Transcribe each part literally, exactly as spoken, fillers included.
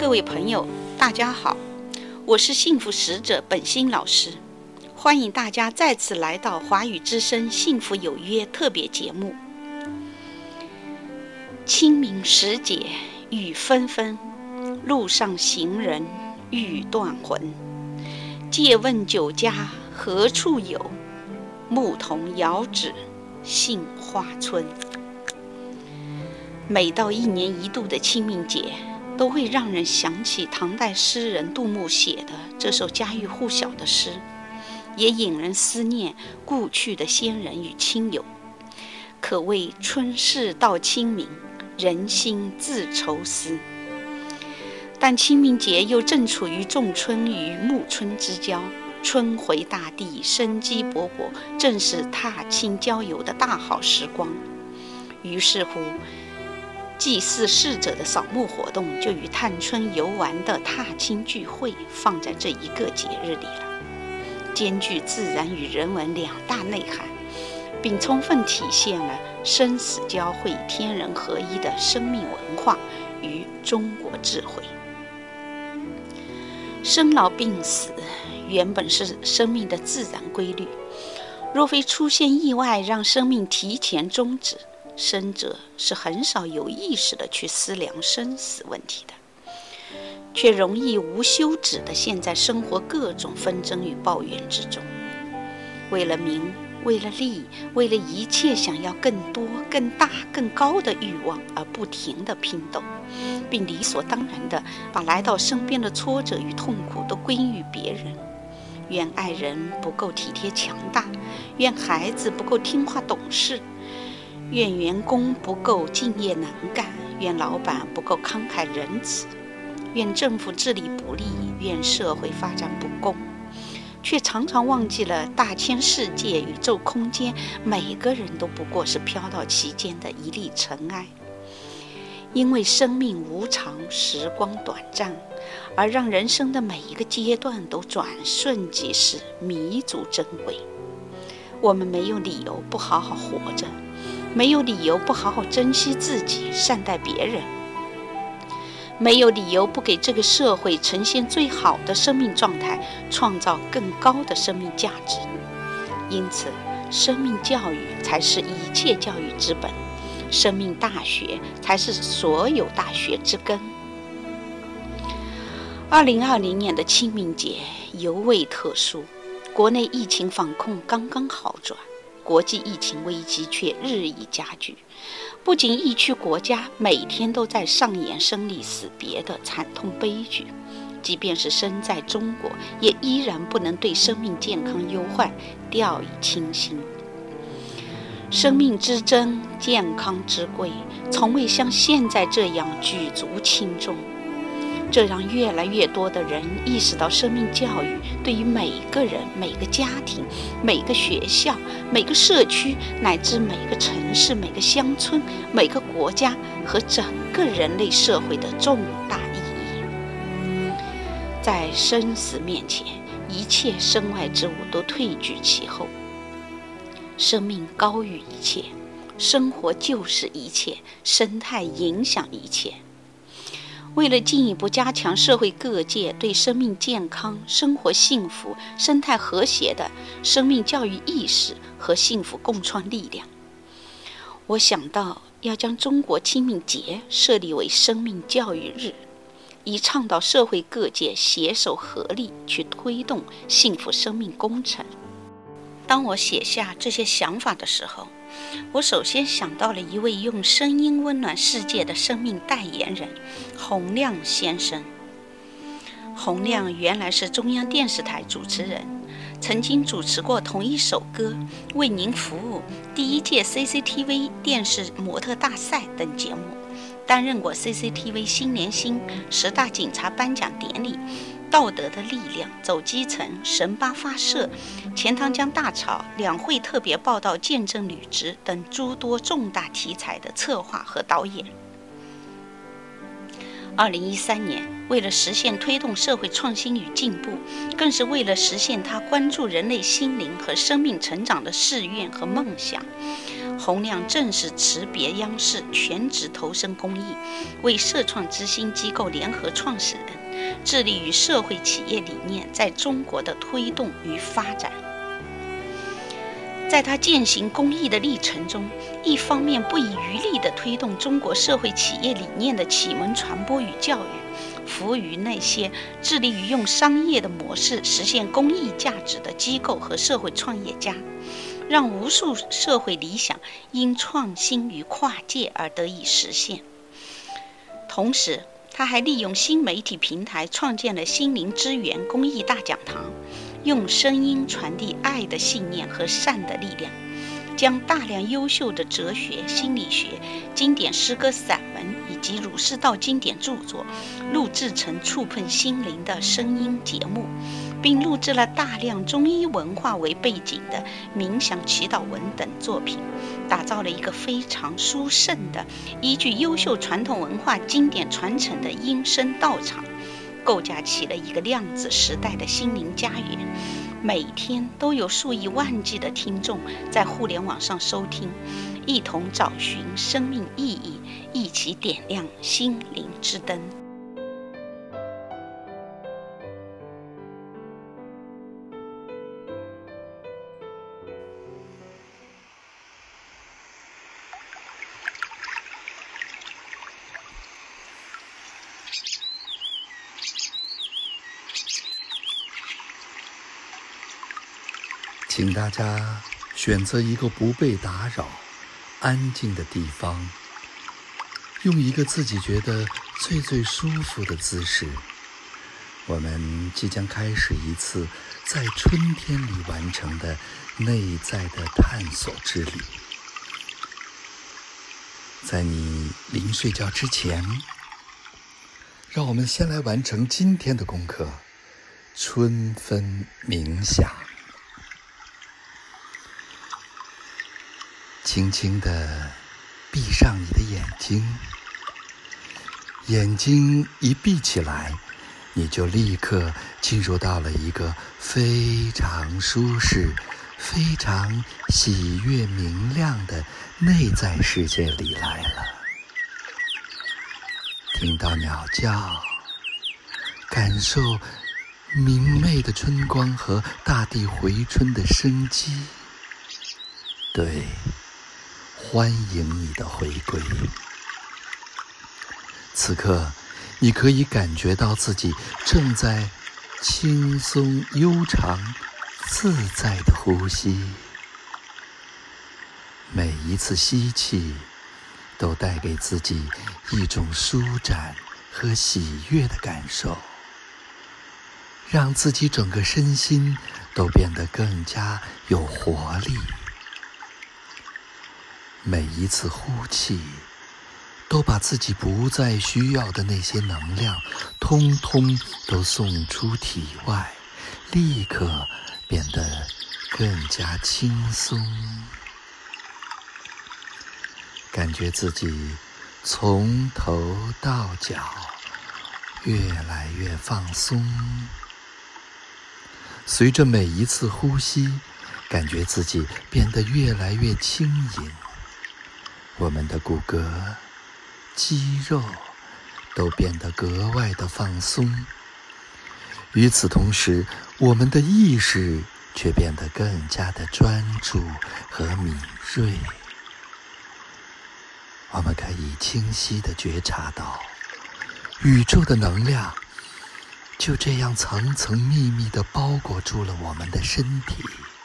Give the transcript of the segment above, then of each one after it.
各位朋友，大家好，我是幸福使者本心老师，欢迎大家再次来到华语之声幸福有约特别节目。清明时节雨纷纷，路上行人欲断魂。借问酒家何处有？牧童遥指杏花村。每到一年一度的清明节，都会让人想起唐代诗人杜牧写的这首家喻户晓的诗，也引人思念故去的先人与亲友，可谓春事到清明，人心自愁思。但清明节又正处于仲春与暮春之交，春回大地，生机勃勃，正是踏青郊游的大好时光。于是乎，祭祀逝者的扫墓活动就与探春游玩的踏青聚会放在这一个节日里了，兼具自然与人文两大内涵，并充分体现了生死交汇、天人合一的生命文化与中国智慧。生老病死原本是生命的自然规律，若非出现意外让生命提前终止，生者是很少有意识地去思量生死问题的，却容易无休止地陷在生活各种纷争与抱怨之中，为了名，为了利，为了一切想要更多、更大、更高的欲望而不停地拼斗，并理所当然地把来到身边的挫折与痛苦都归于别人。愿爱人不够体贴强大，愿孩子不够听话懂事，愿员工不够敬业能干，愿老板不够慷慨仁慈，愿政府治理不力，愿社会发展不公，却常常忘记了大千世界、宇宙空间，每个人都不过是飘到其间的一粒尘埃。因为生命无常，时光短暂，而让人生的每一个阶段都转瞬即逝，弥足珍贵。我们没有理由不好好活着，没有理由不好好珍惜自己，善待别人，没有理由不给这个社会呈现最好的生命状态，创造更高的生命价值。因此，生命教育才是一切教育之本，生命大学才是所有大学之根。二零二零年的清明节尤为特殊，国内疫情防控刚刚好转，国际疫情危机却日益加剧。不仅疫区国家每天都在上演生离死别的惨痛悲剧，即便是身在中国，也依然不能对生命健康忧患掉以轻心。生命之珍，健康之贵，从未像现在这样举足轻重。这让越来越多的人意识到，生命教育对于每个人、每个家庭、每个学校、每个社区，乃至每个城市、每个乡村、每个国家和整个人类社会的重大意义。在生死面前，一切身外之物都退居其后。生命高于一切，生活就是一切，生态影响一切。为了进一步加强社会各界对生命健康、生活幸福、生态和谐的生命教育意识和幸福共创力量，我想到要将中国清明节设立为生命教育日，以倡导社会各界携手合力去推动幸福生命工程。当我写下这些想法的时候，我首先想到了一位用声音温暖世界的生命代言人洪亮先生。洪亮原来是中央电视台主持人，曾经主持过同一首歌、为您服务、第一届 C C T V 电视模特大赛等节目，担任过 C C T V 新年星、十大警察颁奖典礼、道德的力量、走基层、神八发射、钱塘江大潮、两会特别报道、见证履职等诸多重大题材的策划和导演。二零一三年， 为了实现推动社会创新与进步，更是为了实现他关注人类心灵和生命成长的誓愿和梦想。洪亮正是辞别央视，全职投身公益，为社创之星机构联合创始人，致力于社会企业理念在中国的推动与发展。在他践行公益的历程中，一方面不遗余力地推动中国社会企业理念的启蒙传播与教育，服务于那些致力于用商业的模式实现公益价值的机构和社会创业家，让无数社会理想因创新与跨界而得以实现。同时，他还利用新媒体平台创建了心灵之源公益大讲堂，用声音传递爱的信念和善的力量，将大量优秀的哲学、心理学、经典诗歌散文以及儒释道经典著作录制成触碰心灵的声音节目，并录制了大量中医文化为背景的冥想祈祷文等作品，打造了一个非常殊胜的依据优秀传统文化经典传承的音声道场，构架起了一个量子时代的心灵家园。每天都有数以万计的听众在互联网上收听，一同找寻生命意义，一起点亮心灵之灯。 请大家选择一个不被打扰、安静的地方，用一个自己觉得最最舒服的姿势。我们即将开始一次在春天里完成的内在的探索之旅。在你临睡觉之前，让我们先来完成今天的功课——春分冥想。轻轻地闭上你的眼睛，眼睛一闭起来，你就立刻进入到了一个非常舒适、非常喜悦明亮的内在世界里来了。听到鸟叫，感受明媚的春光和大地回春的生机。对，欢迎你的回归。此刻，你可以感觉到自己正在轻松、悠长、自在的呼吸。每一次吸气，都带给自己一种舒展和喜悦的感受，让自己整个身心都变得更加有活力。每一次呼气，都把自己不再需要的那些能量，通通都送出体外，立刻变得更加轻松。感觉自己从头到脚越来越放松。随着每一次呼吸，感觉自己变得越来越轻盈。我们的骨骼、肌肉都变得格外的放松。与此同时，我们的意识却变得更加的专注和敏锐。我们可以清晰地觉察到，宇宙的能量就这样层层密密地包裹住了我们的身体。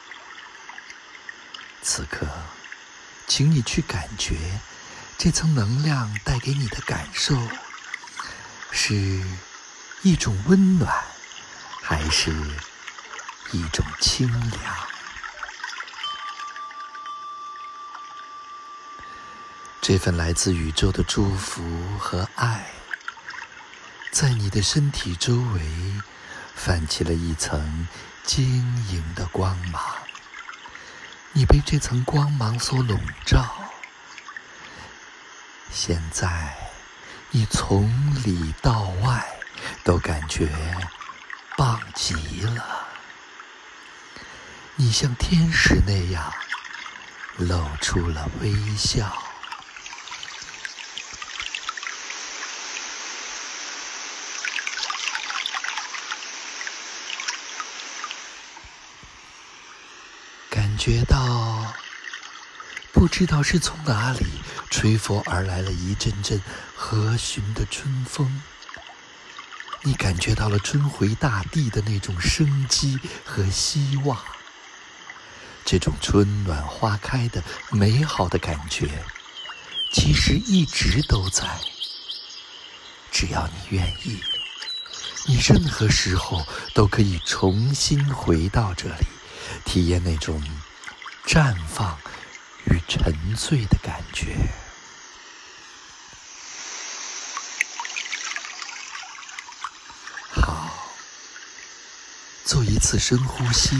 此刻，请你去感觉这层能量带给你的感受，是一种温暖，还是一种清凉？这份来自宇宙的祝福和爱，在你的身体周围泛起了一层晶莹的光芒。你被这层光芒所笼罩。现在，你从里到外都感觉棒极了。你像天使那样露出了微笑。感觉到不知道是从哪里吹拂而来了一阵阵和煦的春风，你感觉到了春回大地的那种生机和希望。这种春暖花开的美好的感觉其实一直都在，只要你愿意，你任何时候都可以重新回到这里，体验那种绽放与沉醉的感觉。好，做一次深呼吸。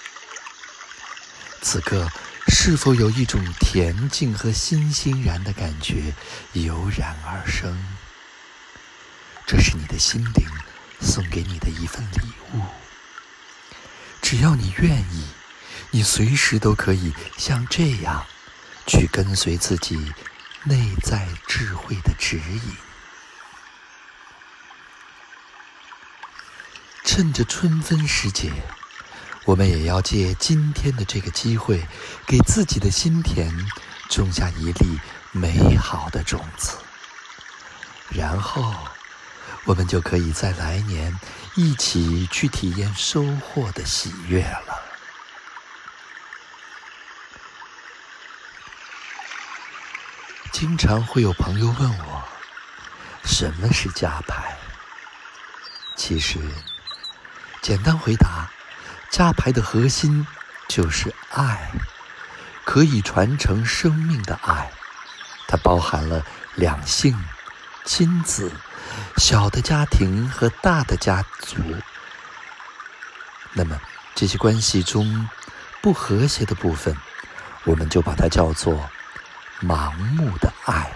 此刻是否有一种恬静和欣欣然的感觉油然而生？这是你的心灵送给你的一份礼物。只要你愿意，你随时都可以像这样去跟随自己内在智慧的指引。趁着春分时节，我们也要借今天的这个机会，给自己的心田种下一粒美好的种子，然后我们就可以在来年一起去体验收获的喜悦了。经常会有朋友问我，什么是家牌？其实，简单回答，家牌的核心就是爱，可以传承生命的爱。它包含了两性、亲子、小的家庭和大的家族。那么这些关系中不和谐的部分，我们就把它叫做盲目的爱。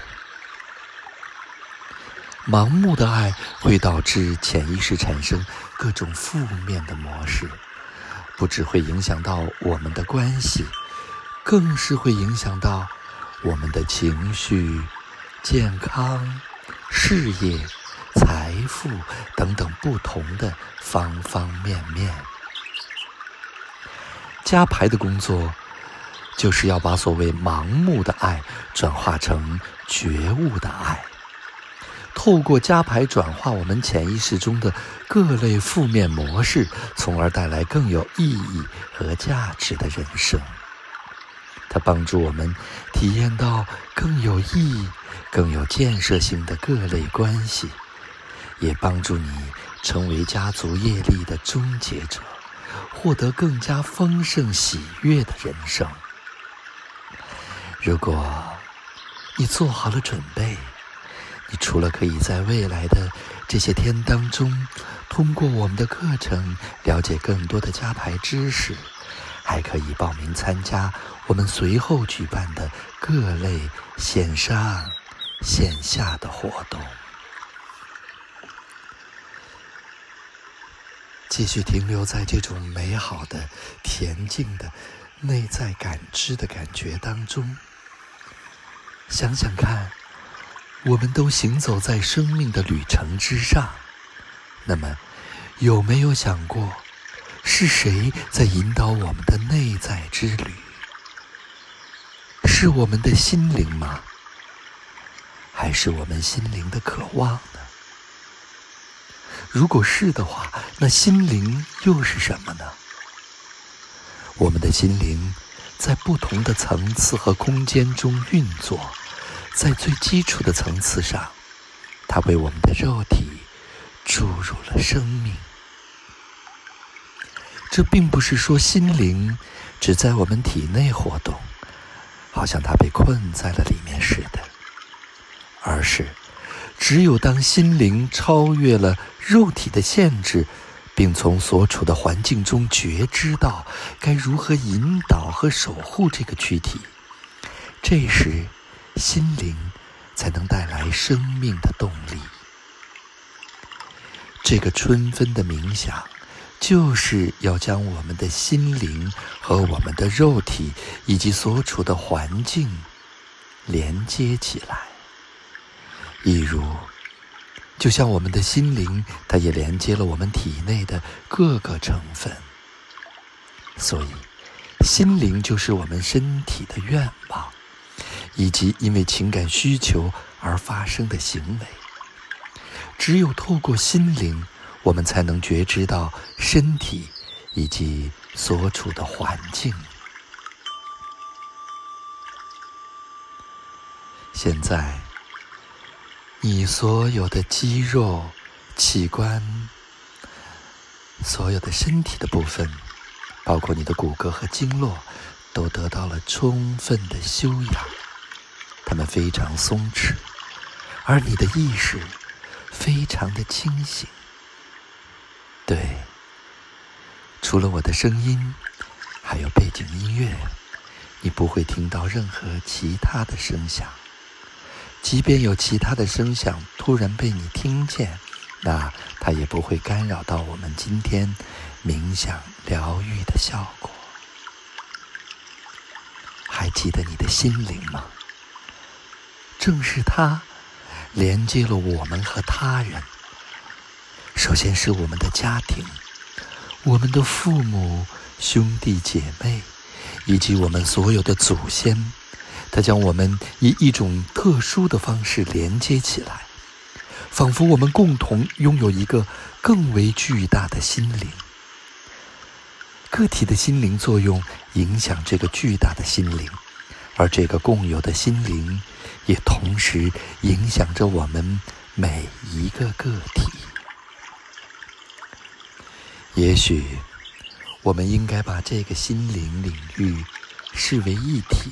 盲目的爱会导致潜意识产生各种负面的模式，不只会影响到我们的关系，更是会影响到我们的情绪、健康、事业、财富等等不同的方方面面。家牌的工作就是要把所谓盲目的爱转化成觉悟的爱，透过家牌转化我们潜意识中的各类负面模式，从而带来更有意义和价值的人生。它帮助我们体验到更有意义、更有建设性的各类关系，也帮助你成为家族业力的终结者，获得更加丰盛喜悦的人生。如果你做好了准备，你除了可以在未来的这些天当中，通过我们的课程了解更多的家牌知识，还可以报名参加我们随后举办的各类线上、线下的活动。继续停留在这种美好的、恬静的内在感知的感觉当中。想想看，我们都行走在生命的旅程之上，那么有没有想过，是谁在引导我们的内在之旅？是我们的心灵吗？还是我们心灵的渴望呢？如果是的话，那心灵又是什么呢？我们的心灵在不同的层次和空间中运作，在最基础的层次上，它为我们的肉体注入了生命。这并不是说心灵只在我们体内活动，好像它被困在了里面似的，而是只有当心灵超越了肉体的限制，并从所处的环境中觉知到该如何引导和守护这个躯体，这时心灵才能带来生命的动力。 这个春分的冥想，就是要将我们的心灵和我们的肉体以及所处的环境连接起来。一如就像我们的心灵，它也连接了我们体内的各个成分。所以心灵就是我们身体的愿望，以及因为情感需求而发生的行为。只有透过心灵，我们才能觉知到身体以及所处的环境。现在你所有的肌肉、器官，所有的身体的部分，包括你的骨骼和经络，都得到了充分的休养，它们非常松弛，而你的意识非常的清醒。对，除了我的声音，还有背景音乐，你不会听到任何其他的声响。即便有其他的声响突然被你听见，那它也不会干扰到我们今天冥想疗愈的效果。还记得你的心灵吗？正是它连接了我们和他人。首先是我们的家庭，我们的父母、兄弟姐妹，以及我们所有的祖先。它将我们以一种特殊的方式连接起来，仿佛我们共同拥有一个更为巨大的心灵。个体的心灵作用影响这个巨大的心灵，而这个共有的心灵也同时影响着我们每一个个体。也许我们应该把这个心灵领域视为一体，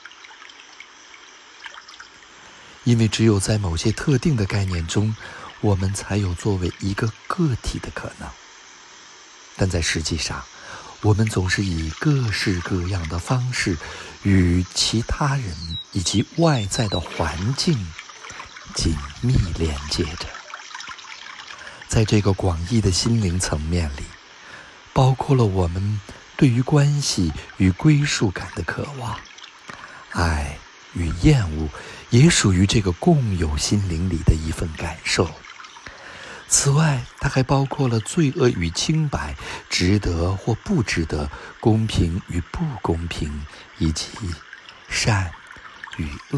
因为只有在某些特定的概念中，我们才有作为一个个体的可能。但在实际上，我们总是以各式各样的方式与其他人以及外在的环境紧密连接着。在这个广义的心灵层面里，包括了我们对于关系与归属感的渴望，爱与厌恶也属于这个共有心灵里的一份感受。此外，它还包括了罪恶与清白，值得或不值得，公平与不公平，以及善与恶。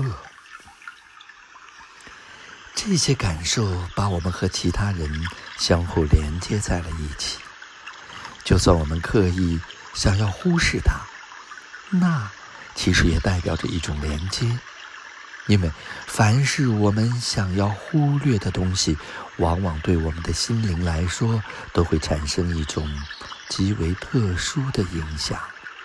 这些感受把我们和其他人相互连接在了一起。就算我们刻意想要忽视它，那其实也代表着一种连接。因为凡是我们想要忽略的东西，往往对我们的心灵来说都会产生一种极为特殊的影响。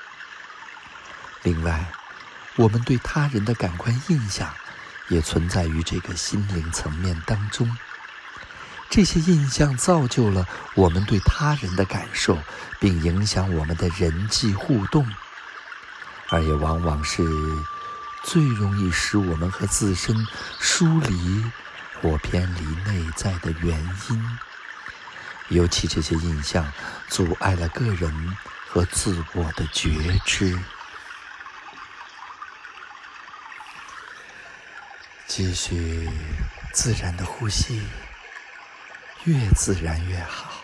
另外，我们对他人的感官印象也存在于这个心灵层面当中。这些印象造就了我们对他人的感受，并影响我们的人际互动，而也往往是最容易使我们和自身疏离或偏离内在的原因。尤其这些印象阻碍了个人和自我的觉知。继续自然的呼吸，越自然越好。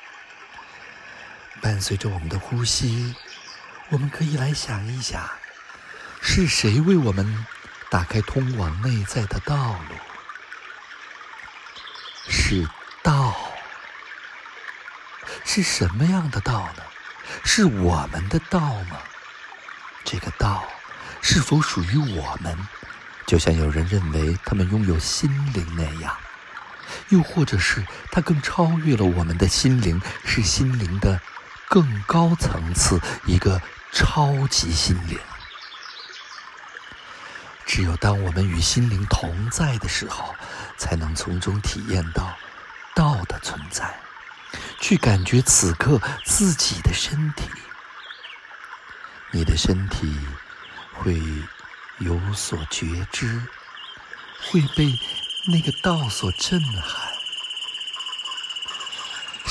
伴随着我们的呼吸，我们可以来想一想，是谁为我们打开通往内在的道路？是道。是什么样的道呢？是我们的道吗？这个道是否属于我们？就像有人认为他们拥有心灵那样，又或者是它更超越了我们的心灵，是心灵的更高层次，一个超级心灵。只有当我们与心灵同在的时候，才能从中体验到道的存在，去感觉此刻自己的身体。你的身体会有所觉知，会被那个道所震撼。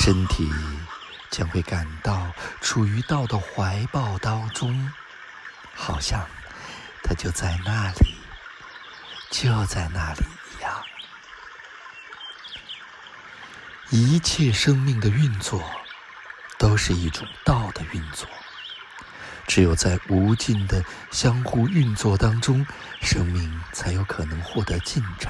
身体将会感到处于道的怀抱当中，好像它就在那里，就在那里一样。一切生命的运作都是一种道的运作，只有在无尽的相互运作当中，生命才有可能获得进展。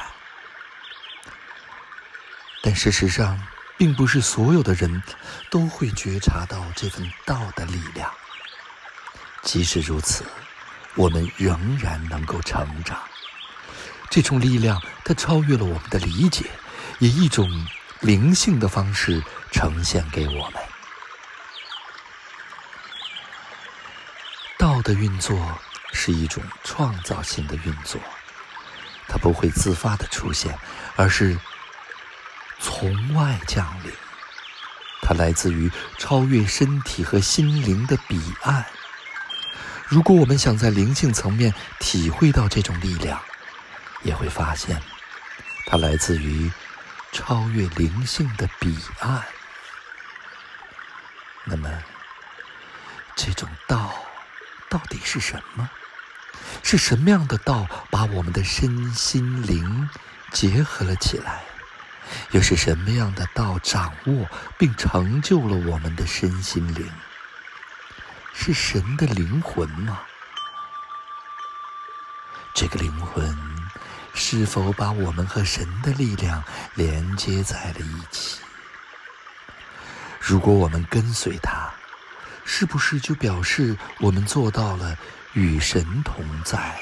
但事实上，并不是所有的人都会觉察到这份道的力量。即使如此，我们仍然能够成长。这种力量，它超越了我们的理解，以一种灵性的方式呈现给我们。道的运作是一种创造性的运作，它不会自发的出现，而是从外降临。它来自于超越身体和心灵的彼岸。如果我们想在灵性层面体会到这种力量，也会发现它来自于超越灵性的彼岸。那么，这种道到底是什么？是什么样的道把我们的身心灵结合了起来？又是什么样的道掌握并成就了我们的身心灵？是神的灵魂吗？这个灵魂是否把我们和神的力量连接在了一起？如果我们跟随它，是不是就表示我们做到了与神同在？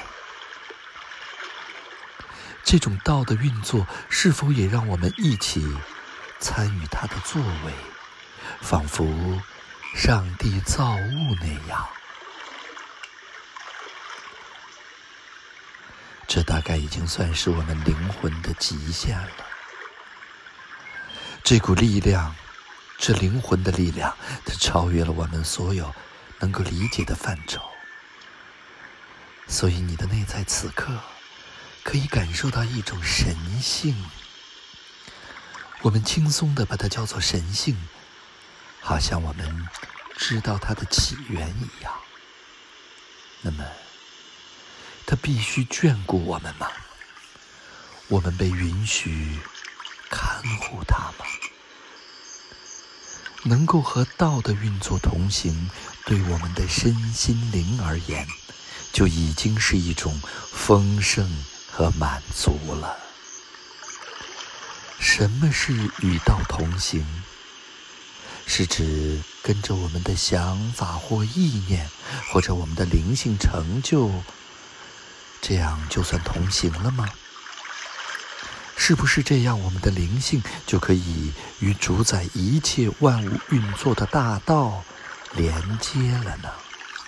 这种道的运作是否也让我们一起参与它的作为，仿佛上帝造物那样？这大概已经算是我们灵魂的极限了。这股力量，这灵魂的力量，它超越了我们所有能够理解的范畴。所以你的内在此刻可以感受到一种神性，我们轻松地把它叫做神性，好像我们知道它的起源一样。那么，它必须眷顾我们吗？我们被允许看护它吗？能够和道的运作同行，对我们的身心灵而言，就已经是一种丰盛和满足了。什么是与道同行？是指跟着我们的想法或意念，或者我们的灵性成就，这样就算同行了吗？是不是这样，我们的灵性就可以与主宰一切万物运作的大道连接了呢？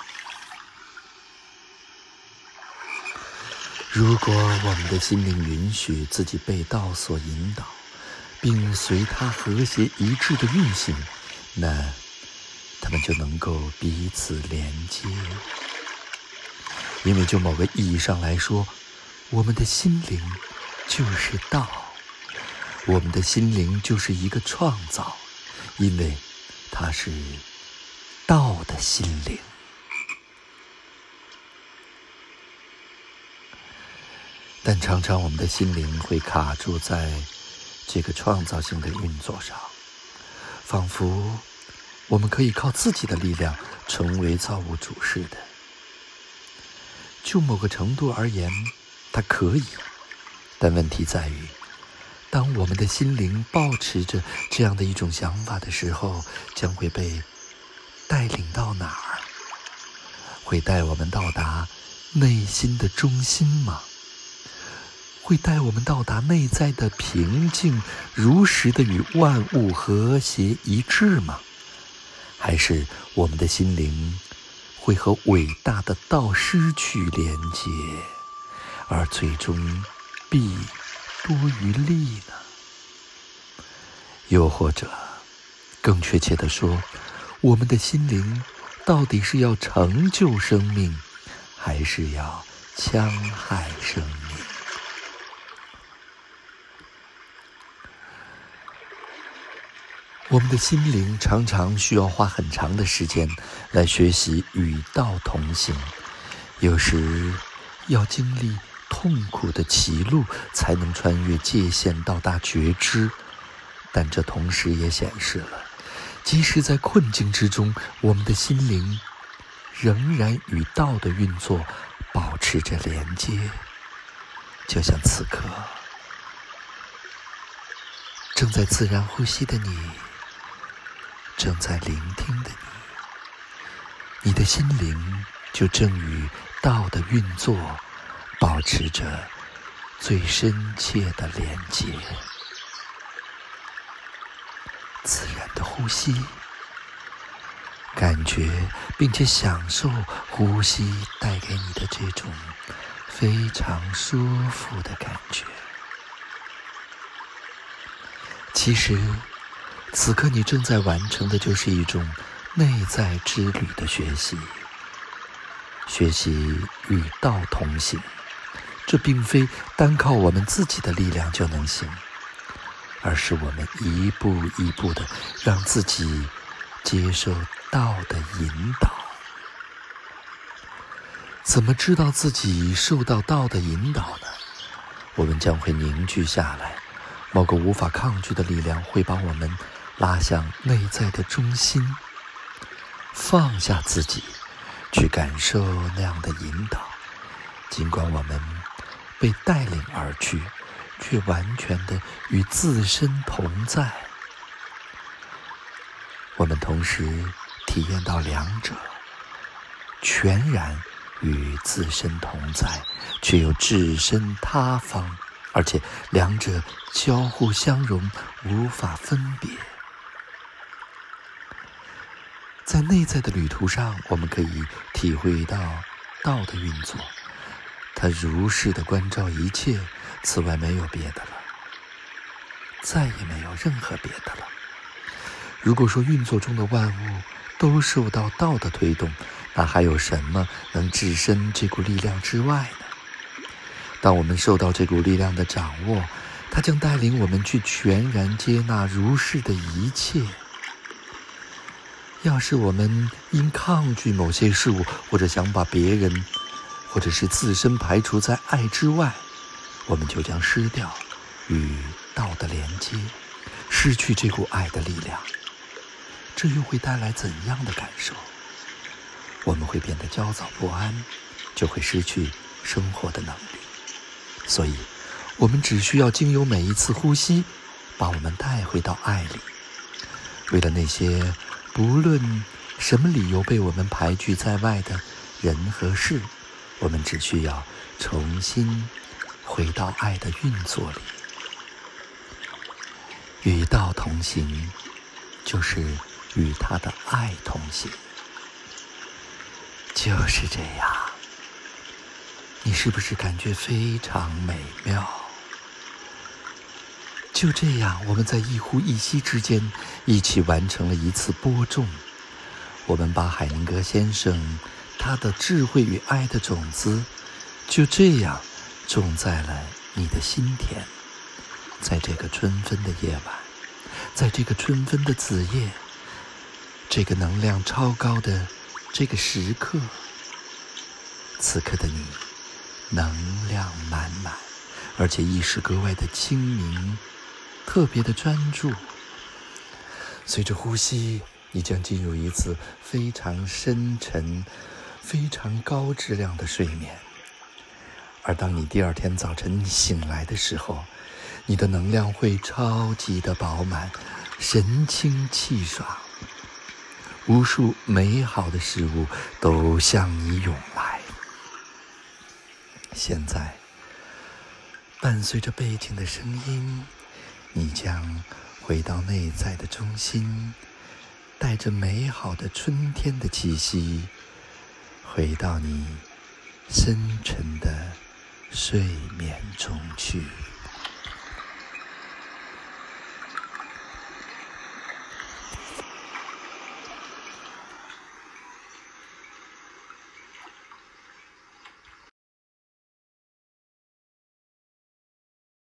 如果我们的心灵允许自己被道所引导，并随它和谐一致的运行，那它们就能够彼此连接。因为就某个意义上来说，我们的心灵就是道，我们的心灵就是一个创造，因为它是道的心灵。但常常我们的心灵会卡住在这个创造性的运作上，仿佛我们可以靠自己的力量成为造物主似的。就某个程度而言，它可以，但问题在于，当我们的心灵抱持着这样的一种想法的时候，将会被带领到哪儿？会带我们到达内心的中心吗？会带我们到达内在的平静，如实的与万物和谐一致吗？还是我们的心灵会和伟大的道失去连接，而最终弊多于利呢？又或者，更确切地说，我们的心灵到底是要成就生命，还是要戕害生命？ 我们的心灵常常需要花很长的时间来学习与道同行，有时要经历痛苦的歧路才能穿越界限到达觉知，但这同时也显示了，即使在困境之中，我们的心灵仍然与道的运作保持着连接。就像此刻正在自然呼吸的你，正在聆听的你，你的心灵就正与道的运作保持着最深切的连接。自然的呼吸，感觉并且享受呼吸带给你的这种非常舒服的感觉。其实此刻你正在完成的就是一种内在之旅的学习，学习与道同行。这并非单靠我们自己的力量就能行，而是我们一步一步地让自己接受道的引导。怎么知道自己受到道的引导呢？我们将会凝聚下来，某个无法抗拒的力量会把我们拉向内在的中心，放下自己，去感受那样的引导。尽管我们被带领而去，却完全的与自身同在。我们同时体验到两者，全然与自身同在，却又置身他方，而且两者交互相融，无法分别。在内在的旅途上，我们可以体会到道的运作，它如是的关照一切，此外没有别的了，再也没有任何别的了。如果说运作中的万物都受到道的推动，那还有什么能置身这股力量之外呢？当我们受到这股力量的掌握，它将带领我们去全然接纳如是的一切。要是我们因抗拒某些事物，或者想把别人或者是自身排除在爱之外，我们就将失掉与道的连接，失去这股爱的力量。这又会带来怎样的感受？我们会变得焦躁不安，就会失去生活的能力。所以我们只需要经由每一次呼吸，把我们带回到爱里。为了那些不论什么理由被我们排拒在外的人和事，我们只需要重新回到爱的运作里。与道同行，就是与他的爱同行。就是这样，你是不是感觉非常美妙？就这样，我们在一呼一吸之间一起完成了一次播种。我们把海宁格先生他的智慧与爱的种子就这样种在了你的心田。在这个春分的夜晚，在这个春分的子夜，这个能量超高的这个时刻，此刻的你能量满满，而且意识格外的清明，特别的专注。随着呼吸，你将进入一次非常深沉、非常高质量的睡眠。而当你第二天早晨醒来的时候，你的能量会超级的饱满，神清气爽，无数美好的事物都向你涌来。现在，伴随着背景的声音，你将回到内在的中心，带着美好的春天的气息，回到你深沉的睡眠中去。